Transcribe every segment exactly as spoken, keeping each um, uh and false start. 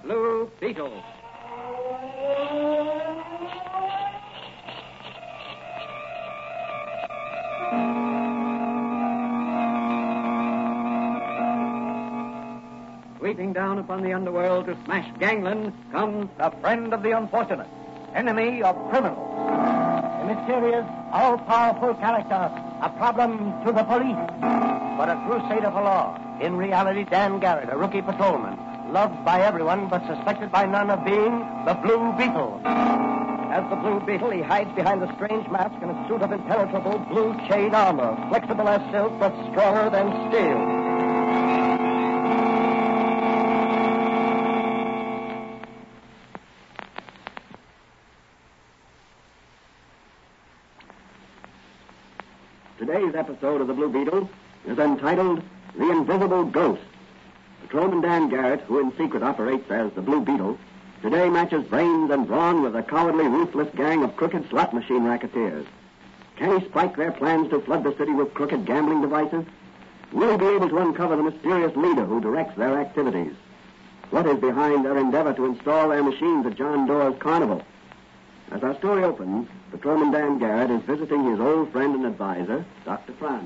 Blue Beetle. Sweeping down upon the underworld to smash gangland comes the friend of the unfortunate, enemy of criminals. A mysterious, all-powerful character, a problem to the police, but a crusader for law. In reality, Dan Garrett, a rookie patrolman, loved by everyone but suspected by none of being the Blue Beetle. As the Blue Beetle, he hides behind a strange mask and a suit of impenetrable blue chain armor, flexible as silk but stronger than steel. Today's episode of the Blue Beetle is entitled The Invisible Ghost. Patrolman Dan Garrett, who in secret operates as the Blue Beetle, today matches brains and brawn with a cowardly, ruthless gang of crooked slot machine racketeers. Can he spike their plans to flood the city with crooked gambling devices? Will he be able to uncover the mysterious leader who directs their activities? What is behind their endeavor to install their machines at John Doerr's carnival? As our story opens, Patrolman Dan Garrett is visiting his old friend and advisor, Doctor Franz.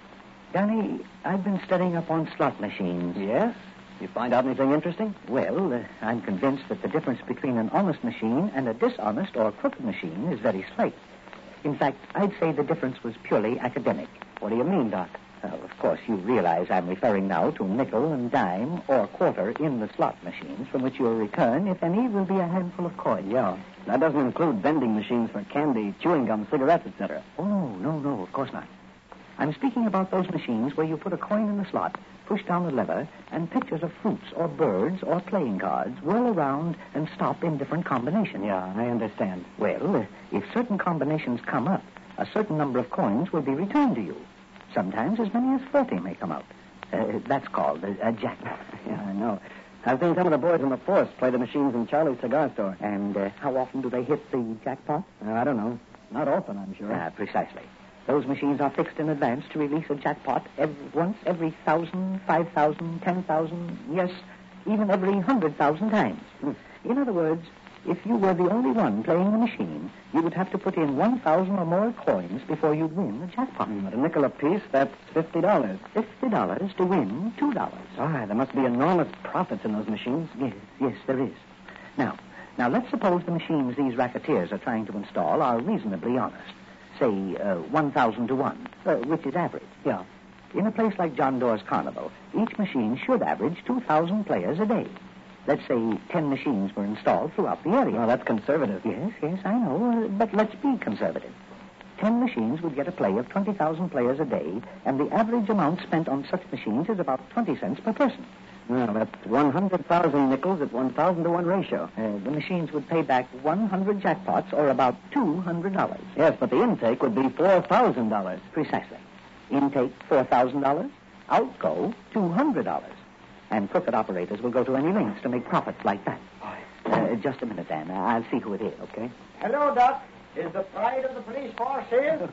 Danny, I've been studying up on slot machines. Yes? You find out anything interesting? Well, uh, I'm convinced that the difference between an honest machine and a dishonest or crooked machine is very slight. In fact, I'd say the difference was purely academic. What do you mean, Doc? Well, of course, you realize I'm referring now to nickel and dime or quarter in the slot machines, from which your return, if any, will be a handful of coins. Yeah. That doesn't include vending machines for candy, chewing gum, cigarettes, et cetera. Oh, no, no, no, of course not. I'm speaking about those machines where you put a coin in the slot, push down the lever, and pictures of fruits or birds or playing cards whirl around and stop in different combinations. Yeah, I understand. Well, uh, if certain combinations come up, a certain number of coins will be returned to you. Sometimes as many as forty may come out. Uh, that's called a, a jackpot. Yeah, I know. I've seen some of the boys in the force play the machines in Charlie's cigar store. And uh, how often do they hit the jackpot? Uh, I don't know. Not often, I'm sure. Ah, precisely. Those machines are fixed in advance to release a jackpot every, once every thousand, five thousand, ten thousand, yes, even every hundred thousand times. Hmm. In other words, if you were the only one playing the machine, you would have to put in one thousand or more coins before you'd win the jackpot. Mm, at a nickel apiece, that's fifty dollars. Fifty dollars to win two dollars. Ah, there must be enormous profits in those machines. Yes, yes, there is. Now, now let's suppose the machines these racketeers are trying to install are reasonably honest. Say, uh, one thousand to one, uh, which is average. Yeah. In a place like John Doerr's Carnival, each machine should average two thousand players a day. Let's say ten machines were installed throughout the area. Well, that's conservative. Yes, yes, I know, uh, but let's be conservative. Ten machines would get a play of twenty thousand players a day, and the average amount spent on such machines is about twenty cents per person. Well, that's one hundred thousand nickels at one thousand to one ratio. Uh, the machines would pay back one hundred jackpots, or about two hundred dollars. Yes, but the intake would be four thousand dollars. Precisely. Intake four thousand dollars, outgo two hundred dollars. And crooked operators will go to any lengths to make profits like that. Uh, just a minute, Dan. I'll see who it is, okay? Hello, Doc. Is the pride of the police force here?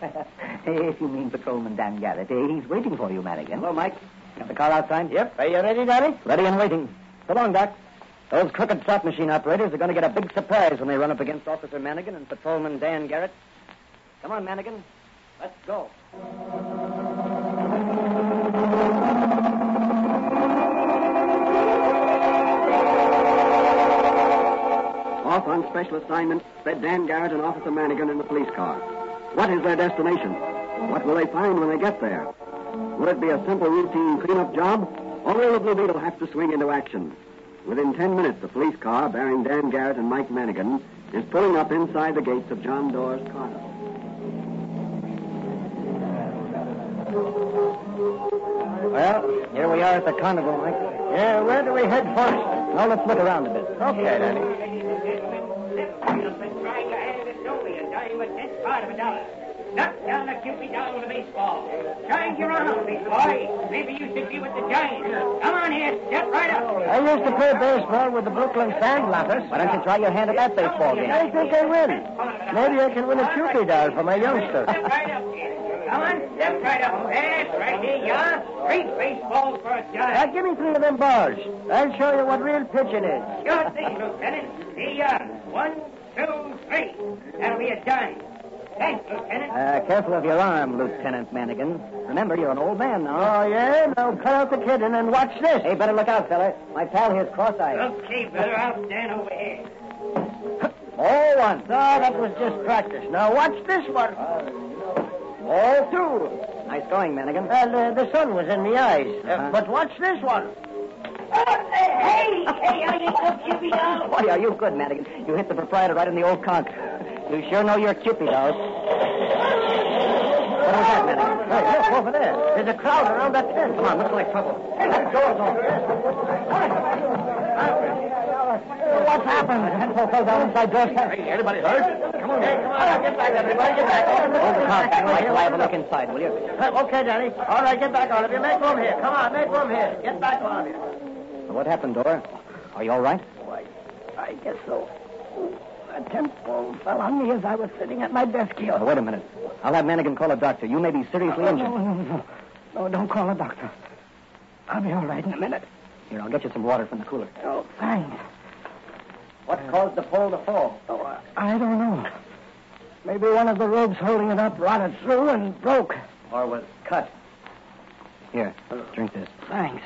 If you mean Patrolman Dan Garrett, uh, he's waiting for you, Madigan. Hello, Mike. Got the car outside? Yep. Are you ready, Daddy? Ready and waiting. So long, Doc. Those crooked slot machine operators are going to get a big surprise when they run up against Officer Manigan and Patrolman Dan Garrett. Come on, Manigan. Let's go. Off on special assignment sped Dan Garrett and Officer Manigan in the police car. What is their destination? What will they find when they get there? Will it be a simple routine cleanup job, or will the Blue Beetle have to swing into action? Within ten minutes, the police car bearing Dan Garrett and Mike Manigan is pulling up inside the gates of John Doerr's Carnival. Well, here we are at the carnival, Mike. Yeah, where do we head first? Now let's look around a bit. Okay, Daddy. Trying to hand it over and dying with tenth part of a dollar. Knock down a Cupid down with a baseball. Trying your arm, big boy. Maybe you should be with the Giants. Come on here, step right up. I used to play baseball with the Brooklyn Sandlotters. Why don't you try your hand at that baseball game? I think I will. Maybe I can win a Cupid doll for my youngster. Step right up here. Come on, step right up. That's right, here you are. Three baseballs for a Now, giant. give me three of them bars. I'll show you what real pitching is. Sure thing, Lieutenant. Here you are. One, two, three. That'll be a giant. Thanks, Lieutenant. Uh, careful of your arm, Lieutenant Manigan. Remember, you're an old man now. Oh, yeah? Now cut out the kid and then watch this. Hey, better look out, fella. My pal here's cross-eyed. Okay, brother, I'll stand over here. All one. No, that was just practice. Now watch this one. All two. Nice going, Manigan. Well, uh, the sun was in the eyes. Uh, Uh-huh. But watch this one. Uh, hey, hey, I ain't no Cupid doll. Boy, are you good, Manigan. You hit the proprietor right in the old conch. You sure know your Cupid dolls. What was that, Manigan? Hey, look, over there. There's a crowd around that tent. Come on, looks like trouble. Hey, that door's open. What's happened? The handful fell down inside Door's tent. Hey, anybody hurt? Come on. Hey, come on. Get back, everybody. Get back. Hold the conch. I'd like to have a look inside, will you? Uh, okay, Danny. All right, get back, all of you. Make room here. Come on, make room here. Get back, all of you. What happened, Dora? Are you all right? Why, I guess so. A tent pole fell on me as I was sitting at my desk here. Oh, wait a minute. I'll have Manigan call a doctor. You may be seriously Oh, injured. no, no, no. No, don't call a doctor. I'll be all right in a minute. Here, I'll get you some water from the cooler. Oh, thanks. What caused the pole to fall? Oh, uh, I don't know. Maybe one of the ropes holding it up rotted through and broke. Or was cut. Here, drink this. Thanks.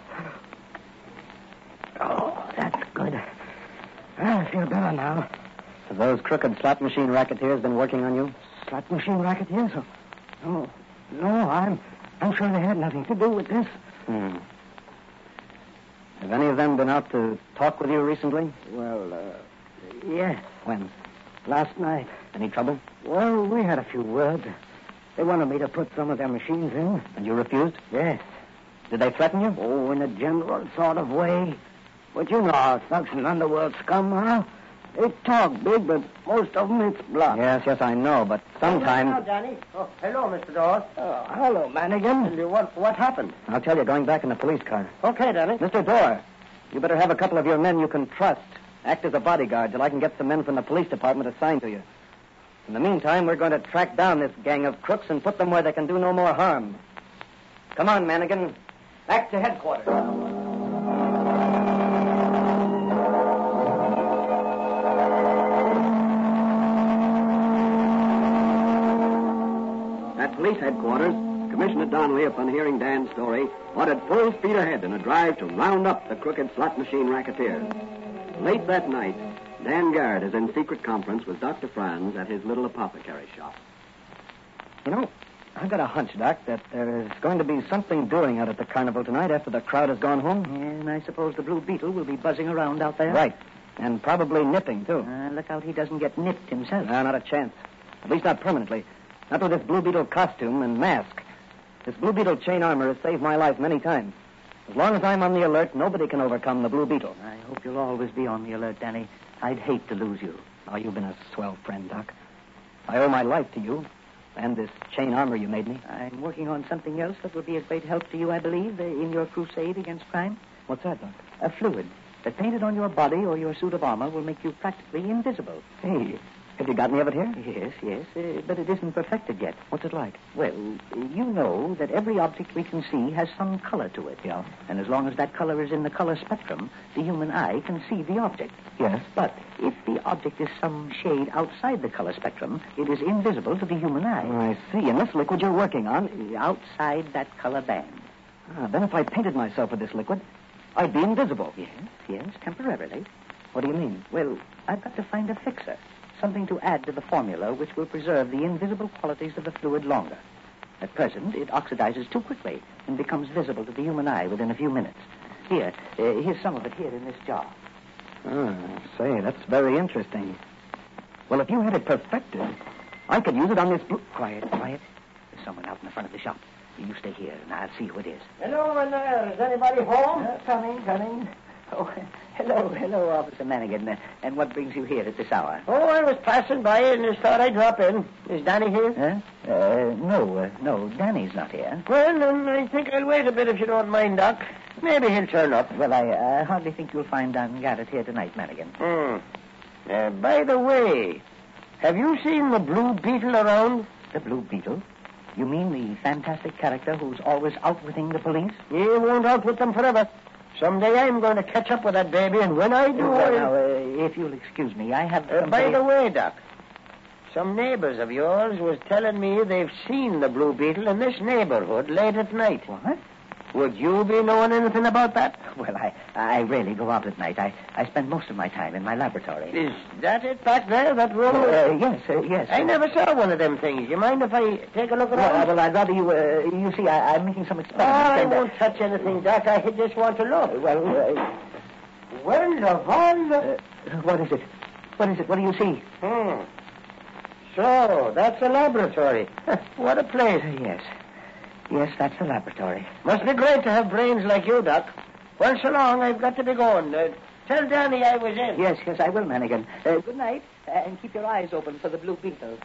Oh, that's good. I feel better now. Have those crooked slot machine racketeers been working on you? Slot machine racketeers? Oh, no, no, I'm, I'm sure they had nothing to do with this. Hmm. Have any of them been out to talk with you recently? Well, uh, yes, When? last night. Any trouble? Well, we had a few words. They wanted me to put some of their machines in. And you refused? Yes. Did they threaten you? Oh, in a general sort of way. But you know how thugs and underworld scum are. They talk big, but most of them it's bluff. Yes, yes, I know, but sometimes... Hello, Danny. Oh, hello, Mister Dawes. Oh, hello, Manigan. What, what happened? I'll tell you, going back in the police car. Okay, Danny. Mister Dorr, you better have a couple of your men you can trust. Act as a bodyguard till I can get some men from the police department assigned to you. In the meantime, we're going to track down this gang of crooks and put them where they can do no more harm. Come on, Manigan. Back to headquarters. At police headquarters, Commissioner Donnelly, upon hearing Dan's story, ordered full speed ahead in a drive to round up the crooked slot machine racketeers. Late that night, Dan Garrett is in secret conference with Doctor Franz at his little apothecary shop. You know, I've got a hunch, Doc, that there's going to be something doing out at the carnival tonight after the crowd has gone home. And I suppose the Blue Beetle will be buzzing around out there. Right. And probably nipping, too. Uh, look out he doesn't get nipped himself. No, not a chance. At least not permanently. Not with this Blue Beetle costume and mask. This Blue Beetle chain armor has saved my life many times. As long as I'm on the alert, nobody can overcome the Blue Beetle. I hope you'll always be on the alert, Danny. I'd hate to lose you. Oh, you've been a swell friend, Doc. I owe my life to you and this chain armor you made me. I'm working on something else that will be a great help to you, I believe, uh, in your crusade against crime. What's that, Doc? A fluid that painted on your body or your suit of armor will make you practically invisible. Hey, have you got any of it here? Yes, yes, uh, but it isn't perfected yet. What's it like? Well, uh, you know that every object we can see has some color to it. Yeah. And as long as that color is in the color spectrum, the human eye can see the object. Yes. But if the object is some shade outside the color spectrum, it is invisible to the human eye. I see. And this liquid you're working on... Outside that color band. Ah, then if I painted myself with this liquid, I'd be invisible. Yes, yes, temporarily. What do you mean? Well, I've got to find a fixer. Something to add to the formula which will preserve the invisible qualities of the fluid longer. At present, it oxidizes too quickly and becomes visible to the human eye within a few minutes. Here, uh, here's some of it here in this jar. Ah, say, that's very interesting. Well, if you had it perfected, I could use it on this blue... Quiet, quiet. There's someone out in the front of the shop. You stay here, and I'll see who it is. Hello in there. Is anybody home? Uh, coming, coming. Oh, hello, hello, Officer Manigan. Uh, and what brings you here at this hour? Oh, I was passing by and just thought I'd drop in. Is Danny here? Huh? Uh, no, uh, no, Danny's not here. Well, then I think I'll wait a bit if you don't mind, Doc. Maybe he'll turn up. Well, I uh, hardly think you'll find Don Garrett here tonight, Manigan. Hmm. Uh, by the way, have you seen the Blue Beetle around? The Blue Beetle? You mean the fantastic character who's always outwitting the police? He won't outwit them forever. Someday I'm going to catch up with that baby, and when I do... Well, I'll- now, uh, if you'll excuse me, I have... Uh, by somebody- the way, Doc, some neighbors of yours was telling me they've seen the Blue Beetle in this neighborhood late at night. What? Would you be knowing anything about that? Well, I, I rarely go out at night. I, I spend most of my time in my laboratory. Is that it back there, that room? Uh, yes, uh, yes. I never saw one of them things. You mind if I take a look at Well, it? uh, well, I'd rather you... Uh, you see, I, I'm making some Oh, experiments. I and, uh, won't touch anything, Doc. I just want to look. Well, uh, Well, of all the... uh, what is it? What is it? What do you see? Hmm. So, that's a laboratory. What a place. Uh, yes. Yes, that's the laboratory. Must be great to have brains like you, Doc. Well, so long. I've got to be going. Uh, tell Danny I was in. Yes, yes, I will, Manigan. Uh, good night, uh, and keep your eyes open for the Blue Beetle.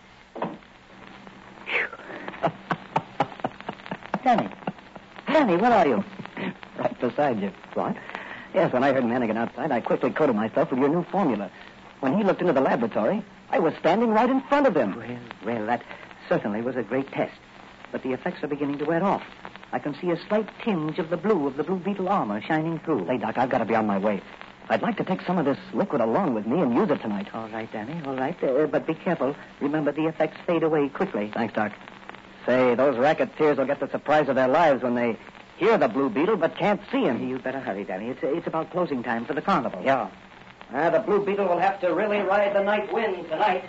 Danny. Danny, where are you? Right beside you. What? Yes, when I heard Manigan outside, I quickly coated myself with your new formula. When he looked into the laboratory, I was standing right in front of him. Well, well, that certainly was a great test. But the effects are beginning to wear off. I can see a slight tinge of the blue of the Blue Beetle armor shining through. Hey, Doc, I've got to be on my way. I'd like to take some of this liquid along with me and use it tonight. All right, Danny, all right. Uh, but be careful. Remember, the effects fade away quickly. Thanks, Doc. Say, those racketeers will get the surprise of their lives when they hear the Blue Beetle but can't see him. You'd better hurry, Danny. It's, it's about closing time for the carnival. Yeah. Uh, the Blue Beetle will have to really ride the night wind tonight.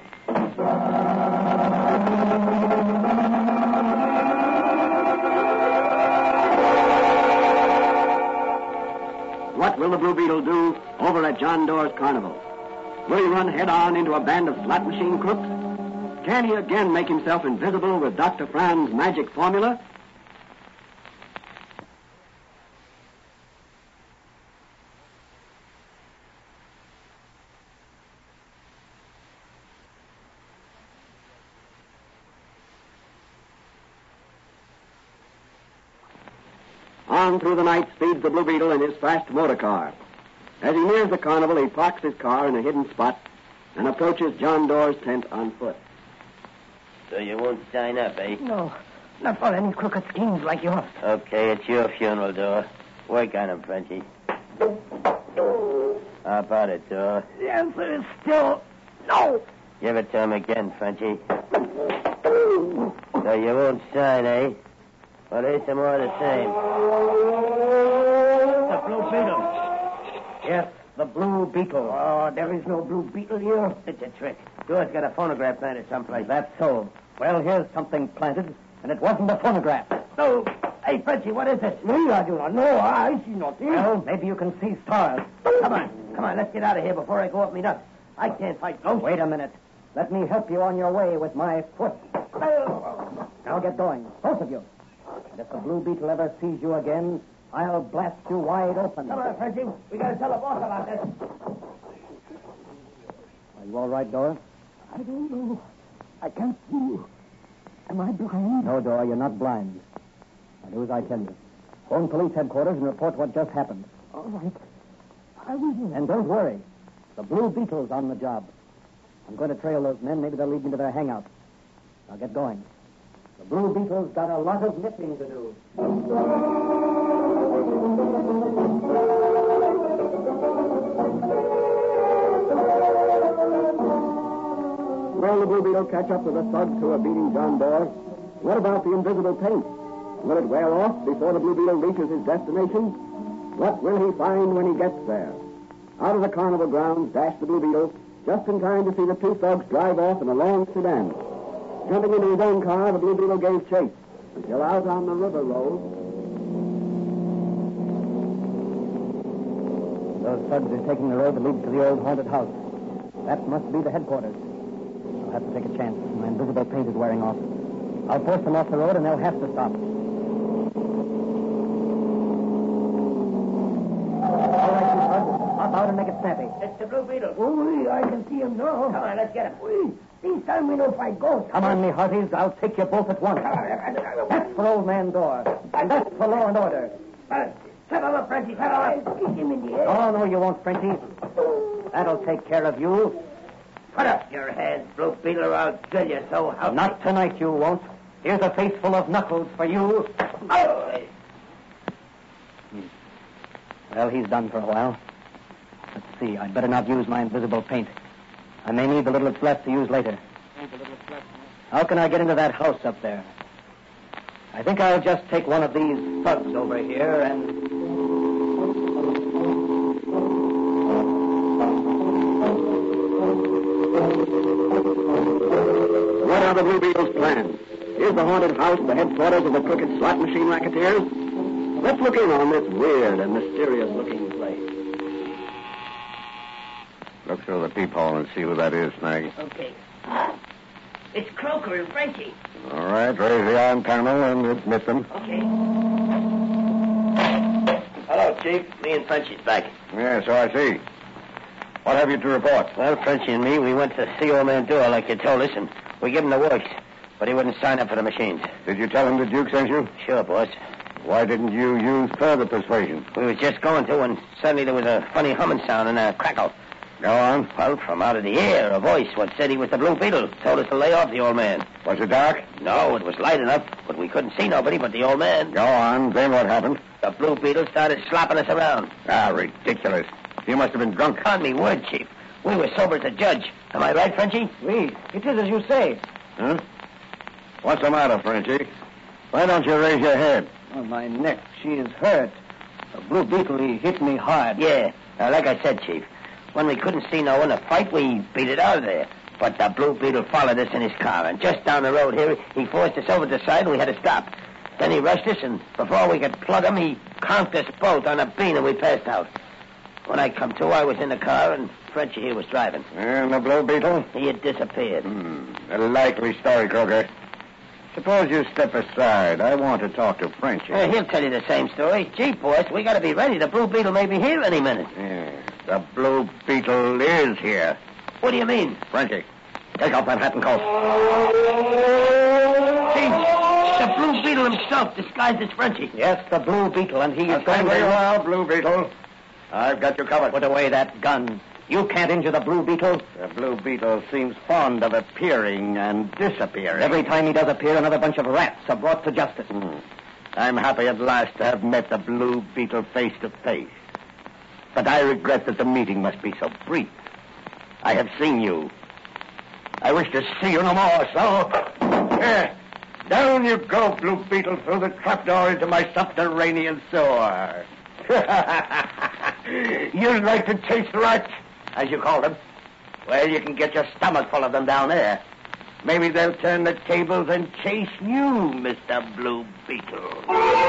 What will the Blue Beetle do over at John Doerr's carnival? Will he run head-on into a band of slot machine crooks? Can he again make himself invisible with Doctor Fran's magic formula? On through the night speeds the Blue Beetle in his fast motor car. As he nears the carnival, he parks his car in a hidden spot and approaches John Doerr's tent on foot. So you won't sign up, eh? No, not for any crooked schemes like yours. Okay, it's your funeral, Doerr. Work on him, Frenchie. How about it, Doerr? The answer is still no. Give it to him again, Frenchie. So you won't sign, eh? Well, here's some more of the same. The Blue Beetle. Yes, the Blue Beetle. Oh, there is no Blue Beetle here. It's a trick. Doerr's got a phonograph planted someplace. That's so. Well, here's something planted, and it wasn't a phonograph. No. Hey, Frenchie, what is it? Me, I do not know. I see nothing. Well, maybe you can see stars. Come on. Come on, let's get out of here before I go up me nuts. I can't fight ghosts. Wait a minute. Let me help you on your way with my foot. Now get going, both of you. And if the Blue Beetle ever sees you again, I'll blast you wide open. Come on, Frenchie. We got to tell the boss about this. Are you all right, Dora? I don't know. I can't see you. Am I blind? No, Dora, you're not blind. Now do as I tell you. Phone police headquarters and report what just happened. All right. I will. And don't worry. The Blue Beetle's on the job. I'm going to trail those men. Maybe they'll lead me to their hangout. Now get going. The Blue Beetle's got a lot of nipping to do. Will the Blue Beetle catch up with the thugs who are beating John Doerr? What about the invisible paint? Will it wear off before the Blue Beetle reaches his destination? What will he find when he gets there? Out of the carnival grounds dashed the Blue Beetle, just in time to see the two thugs drive off in a long sedan. Jumping into his own car, the Blue Beetle gave chase until out on the river road. Those thugs are taking the road that leads to the old haunted house. That must be the headquarters. I'll have to take a chance. My invisible paint is wearing off. I'll force them off the road, and they'll have to stop. All right, you thugs. Hop out and make it snappy. It's the Blue Beetle. Oh, I can see him now. Come on, let's get him. This time we don't fight ghosts. Come on, me hearties. I'll take you both at once. That's for Old Man Doerr. And that's for law and order. Step him up, Frenchie. Step him up. Kick him in the head. Oh, no, you won't, Frenchie. That'll take care of you. Put up your hands, Blue Beetle, or I'll drill you so how... Not tonight, you won't. Here's a face full of knuckles for you. Oh. Well, he's done for a while. Let's see. I'd better not use my invisible paint. I may need the little that's left to use later. How can I get into that house up there? I think I'll just take one of these thugs over here and... What are the Blue Beetle's plans? Is the haunted house the headquarters of the crooked slot machine racketeers? Let's look in on this weird and mysterious-looking place. Look through the peephole and see who that is, Snag. Okay. It's Croker and Frenchie. All right, raise the arm panel and admit them. Okay. Hello, Chief. Me and Frenchie's back. Yeah, so I see. What have you to report? Well, Frenchie and me, we went to see old man Doyle like you told us, and we gave him the works. But he wouldn't sign up for the machines. Did you tell him the Duke sent you? Sure, boss. Why didn't you use further persuasion? We was just going to when suddenly there was a funny humming sound and a crackle. Go on. Well, from out of the air, a voice what said he was the Blue Beetle told us to lay off the old man. Was it dark? No, it was light enough, but we couldn't see nobody but the old man. Go on. Then what happened? The Blue Beetle started slapping us around. Ah, ridiculous. You must have been drunk. On me word, Chief. We were sober as a judge. Am I right, Frenchie? Oui, it is as you say. Huh? What's the matter, Frenchie? Why don't you raise your head? Oh, my neck, she is hurt. The Blue Beetle, he hit me hard. Yeah, uh, like I said, Chief. When we couldn't see no one to fight, we beat it out of there. But the Blue Beetle followed us in his car, and just down the road here, he forced us over to the side, and we had to stop. Then he rushed us, and before we could plug him, he conked us both on a bean, and we passed out. When I come to, I was in the car, and Frenchie here was driving. And the Blue Beetle? He had disappeared. Hmm. A likely story, Croker. Suppose you step aside. I want to talk to Frenchie. Uh, he'll tell you the same story. Gee, boss, we got to be ready. The Blue Beetle may be here any minute. Yeah. The Blue Beetle is here. What do you mean? Frenchie, take off that hat and coat. Gee, the Blue Beetle himself, disguised as Frenchie. Yes, the Blue Beetle, and he is Stay going where you to... are, Blue Beetle. I've got you covered. Put away that gun. You can't injure the Blue Beetle. The Blue Beetle seems fond of appearing and disappearing. Every time he does appear, another bunch of rats are brought to justice. Hmm. I'm happy at last to have met the Blue Beetle face to face. But I regret that the meeting must be so brief. I have seen you. I wish to see you no more, so... Here, down you go, Blue Beetle, through the trapdoor into my subterranean sewer. You'd like to taste rats, as you call them? Well, you can get your stomach full of them down there. Maybe they'll turn the tables and chase you, Mister Blue Beetle.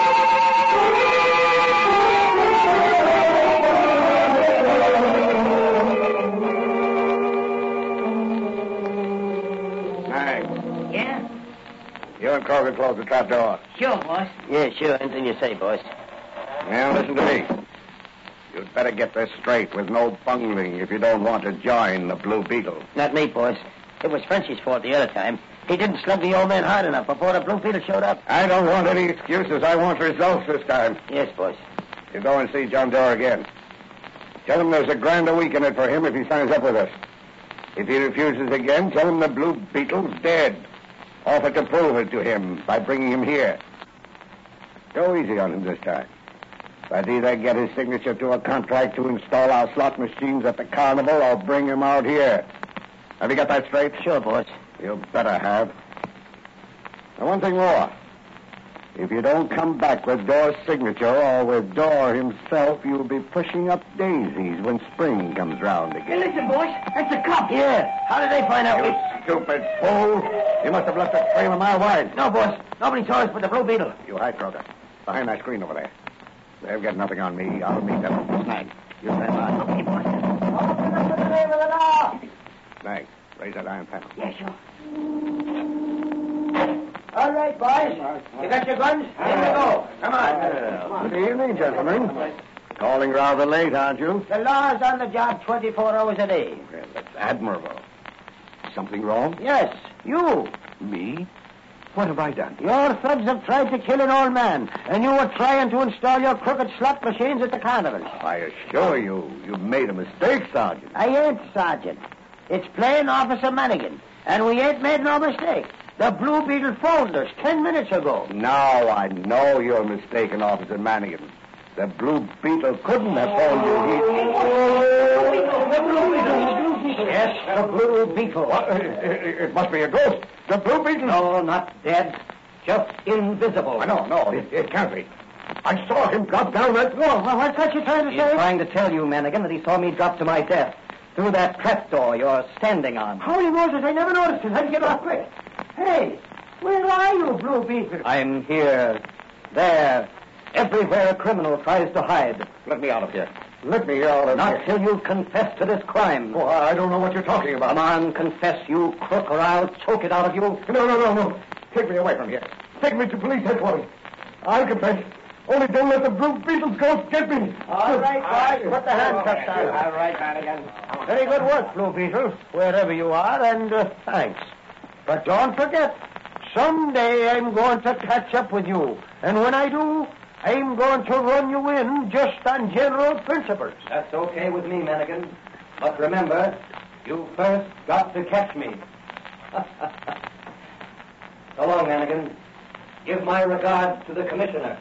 Nice. Yeah? You and Croker close the trapdoor. Sure, boss. Yeah, sure. Anything you say, boss. Now, listen to me. You'd better get this straight with no bungling if you don't want to join the Blue Beetle. Not me, boss. It was Frenchie's fault the other time. He didn't slug the old man hard enough before the Blue Beetle showed up. I don't want any excuses. I want results this time. Yes, boss. You go and see John Doe again. Tell him there's a grand a week in it for him if he signs up with us. If he refuses again, tell him the Blue Beetle's dead. Offer to prove it to him by bringing him here. Go easy on him this time. But either get his signature to a contract to install our slot machines at the carnival or bring him out here. Have you got that straight? Sure, boss. You better have. And one thing more. If you don't come back with Doe's signature or with Doe himself, you'll be pushing up daisies when spring comes round Hey, again. listen, boss. That's a cop. Yeah. How did they find out? You we... stupid fool. You must have left a trail a mile wide. No, boss. Nobody saw us but the Blue Beetle. You hide, Croker. Behind that screen over there. They've got nothing on me. I'll meet them. Snag, you stand by. Okay, boss. Open up in the name of the law. Snag, raise that iron panel. Yeah, sure. All right, boys. You got your guns? Here we go. Come on. Good evening, gentlemen. Calling rather late, aren't you? The law's on the job twenty-four hours a day. Well, that's admirable. Something wrong? Yes, you. Me? What have I done? Your thugs have tried to kill an old man, and you were trying to install your crooked slot machines at the carnival. I assure you, you've made a mistake, Sergeant. I ain't, Sergeant. It's plain Officer Manigan, and we ain't made no mistake. The Blue Beetle phoned us ten minutes ago. Now I know you're mistaken, Officer Mannigan. The Blue Beetle couldn't have phoned you. He... The Blue Beetle, the Blue Beetle. Yes, the Blue Beetle. What? It, it, it must be a ghost. The Blue Beetle? No, not dead. Just invisible. Oh, no, no, it, it can't be. I saw him drop down that... No, well, what's that you're trying to He's say? trying to tell you, Mannigan, that he saw me drop to my death through that trapdoor you're standing on. Holy Moses, I never noticed it. I'd get off quick. Hey, where are you, Blue Beetle? I'm here, there, everywhere a criminal tries to hide. Let me out of here. Let me out of Not here. till you confess to this crime. Oh, I don't know what you're talking about. Come on, confess, you crook, or I'll choke it out of you. No, no, no, no. Take me away from here. Take me to police headquarters. I'll confess. Only don't let the Blue Beetle's ghost get me. All right, boys, put the handcuffs on. All right, Mannigan. Very good work, Blue Beetle, wherever you are, and uh, thanks. But don't forget, someday I'm going to catch up with you. And when I do, I'm going to run you in just on general principles. That's okay with me, Mannigan. But remember, you first got to catch me. So long, Mannigan. Give my regards to the commissioner.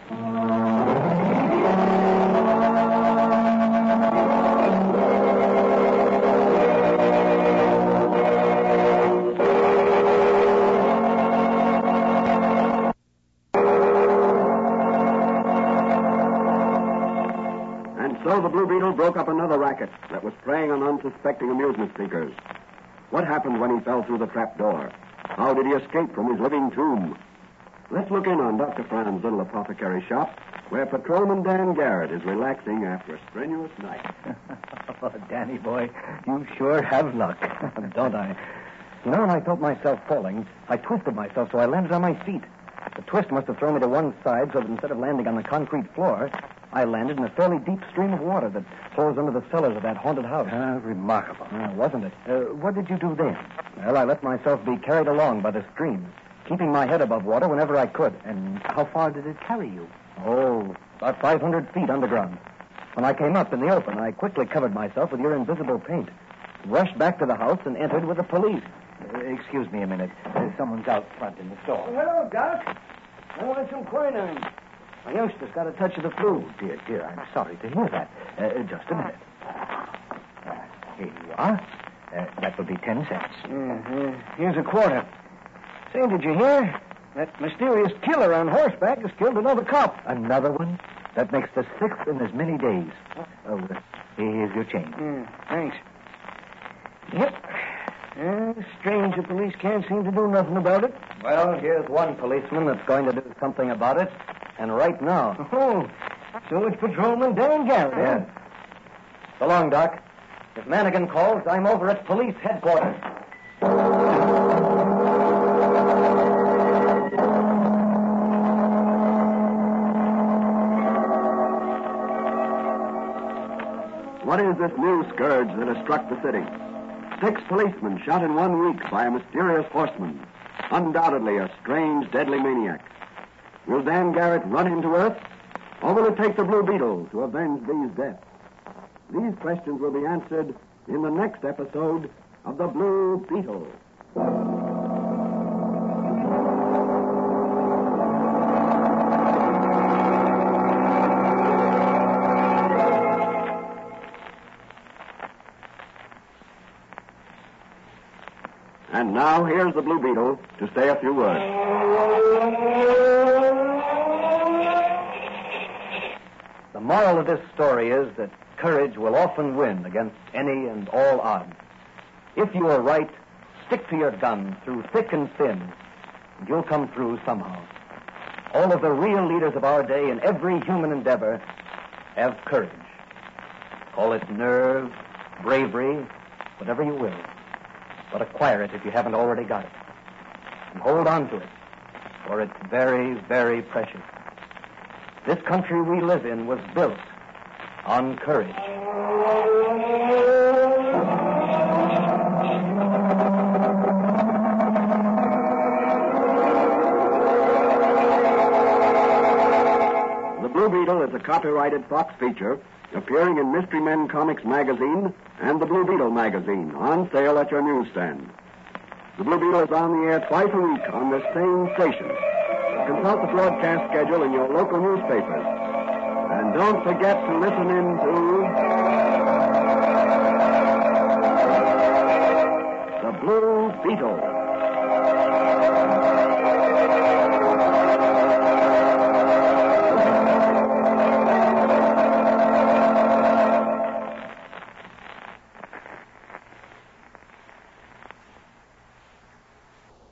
And so the Blue Beetle broke up another racket that was preying on unsuspecting amusement seekers. What happened when he fell through the trap door? How did he escape from his living tomb? Let's look in on Doctor Fran's little apothecary shop, where Patrolman Dan Garrett is relaxing after a strenuous night. Oh, Danny boy, you sure have luck, don't I? You know, when I felt myself falling, I twisted myself so I landed on my feet. The twist must have thrown me to one side so that instead of landing on the concrete floor, I landed in a fairly deep stream of water that flows under the cellars of that haunted house. Ah, remarkable. Uh, wasn't it? Uh, what did you do then? Well, I let myself be carried along by the stream, keeping my head above water whenever I could. And how far did it carry you? Oh, about five hundred feet underground. When I came up in the open, I quickly covered myself with your invisible paint, rushed back to the house, and entered with the police. Uh, excuse me a minute. Uh, someone's out front in the store. Hello, Doc. I want some quinine. My youngster's got a touch of the flu. Oh, dear, dear, I'm sorry to hear that. Uh, just a minute. Uh, here you are. Uh, that will be ten cents. Mm-hmm. Here's a quarter. Say, did you hear? That mysterious killer on horseback has killed another cop. Another one? That makes the sixth in as many days. Oh, uh, here's your change. Mm, thanks. Yep. Uh, strange the police can't seem to do nothing about it. Well, here's one policeman that's going to do something about it, and right now. Oh, so it's Patrolman Dan Garrett, Yes. So long, Doc. If Mannigan calls, I'm over at police headquarters. What is this new scourge that has struck the city? Six policemen shot in one week by a mysterious horseman. Undoubtedly a strange, deadly maniac. Will Dan Garrett run him to earth? Or will it take the Blue Beetle to avenge these deaths? These questions will be answered in the next episode of The Blue Beetle. And now, here's the Blue Beetle to say a few words. The moral of this story is that courage will often win against any and all odds. If you are right, stick to your gun through thick and thin, and you'll come through somehow. All of the real leaders of our day in every human endeavor have courage. Call it nerve, bravery, whatever you will. But acquire it if you haven't already got it. And hold on to it, for it's very, very precious. This country we live in was built on courage. The Blue Beetle is a copyrighted Fox feature appearing in Mystery Men Comics magazine and the Blue Beetle magazine, on sale at your newsstand. The Blue Beetle is on the air twice a week on this same station. Consult the broadcast schedule in your local newspapers. And don't forget to listen in to The Blue Beetle.